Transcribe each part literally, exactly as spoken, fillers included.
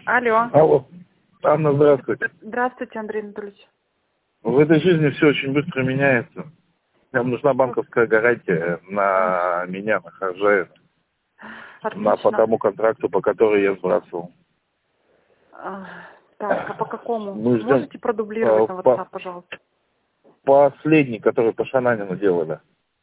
Алло. Алло. Анна, здравствуйте. Здравствуйте, Андрей Анатольевич. В этой жизни все очень быстро меняется. Нам нужна банковская гарантия на меня, на Харжаева. На по тому контракту, по которому я сбрасывал. А, так, а по какому? Мы ждем, Можете продублировать а, на по, WhatsApp, пожалуйста? Последний, который по Шананину делали.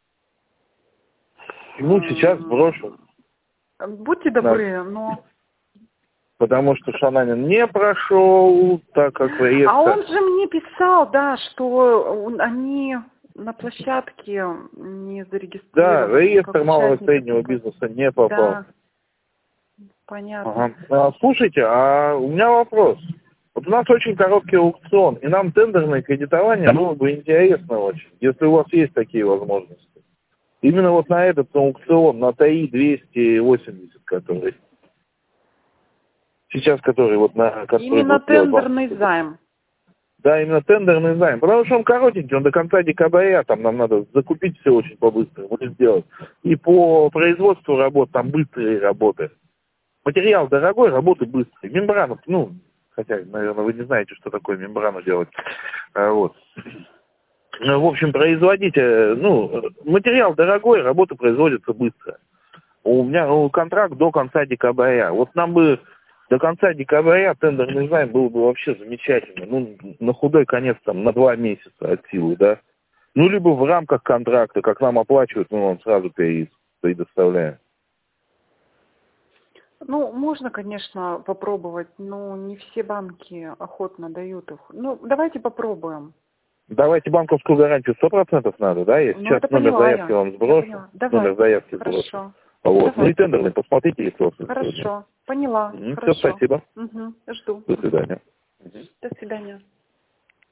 Ну, сейчас брошу. Будьте добры, но... Потому что Шананин не прошел, так как реестр... А он же мне писал, да, что он- они на площадке не зарегистрированы. Да, реестр как малого и участники среднего только. бизнеса не попал. Да, понятно. Ага. А, слушайте, а у меня вопрос. Вот у нас очень короткий аукцион, и нам тендерное кредитование было бы интересно очень, если у вас есть такие возможности. Именно вот на этот аукцион, на ТАИ двести восемьдесят, который сейчас, который вот на... Который Именно будет делать тендерный вам. займ. Да, именно тендерный займ. Потому что он коротенький, он до конца декабря, там нам надо закупить все очень по-быстрому и сделать. И по производству работ, там быстрые работы. Материал дорогой, работы быстрые. Мембрану, ну, хотя, наверное, вы не знаете, что такое мембрану делать. А, вот. Ну, в общем, производить, ну, материал дорогой, работа производится быстро. У меня ну, контракт до конца декабря. Вот нам бы до конца декабря тендерный займ был бы вообще замечательно. Ну, на худой конец, там, на два месяца от силы, да. Ну, либо в рамках контракта, как нам оплачивают, мы вам сразу предоставляем. Ну, можно, конечно, попробовать, но не все банки охотно дают их. Ну, давайте попробуем. Давайте банковскую гарантию сто процентов надо, да? Я Ну, сейчас это номер поняла заявки я. вам Я сброшу. поняла. Номер Давайте. заявки сброшу. Хорошо. Вот. Ну и Давайте. тендерный, посмотрите, если у вас сегодня. Хорошо. Поняла. Все, Хорошо. спасибо. Угу. Жду. До свидания. До свидания.